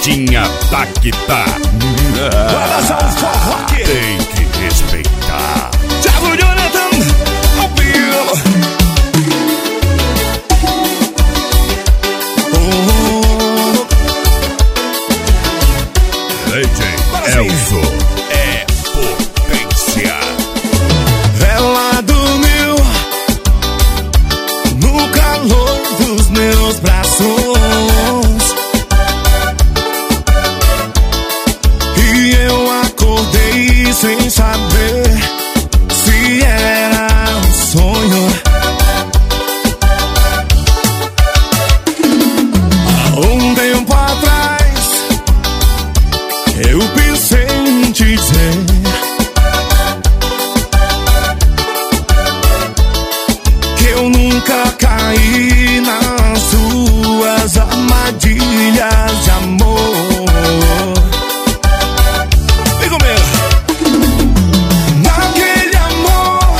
Gaguetinha Taquita. Tem que respeitar. Thiago Jonathan, ao vivo. DJ Elzo é potência. Ela dormiu no calor dos meus braços e eu acordei sem saber se era um sonho. Há um tempo atrás eu pensei em te dizer que eu nunca caí nas suas armadilhas de amor. Vem comigo. Naquele amor,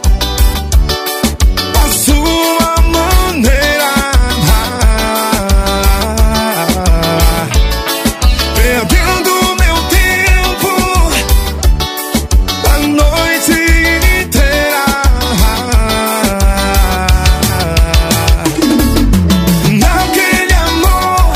a sua maneira, perdendo meu tempo a noite inteira. Naquele amor,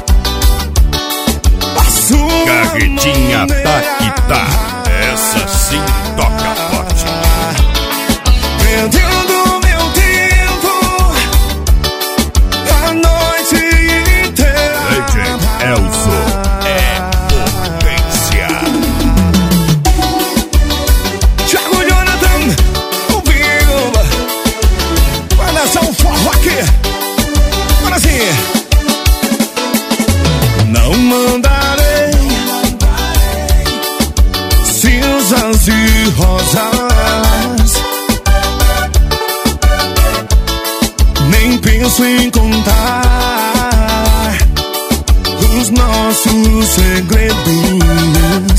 a sua Gaguetinha Taquita. Essa sim toca forte. perdendo meu tempo a noite inteira. DJ Elzo é potência. Thiago Jonathan, ao vivo. Vai dançar um forró aqui. Agora sim. Não mandarei cinzas e rosas, nem penso em contar os nossos segredos.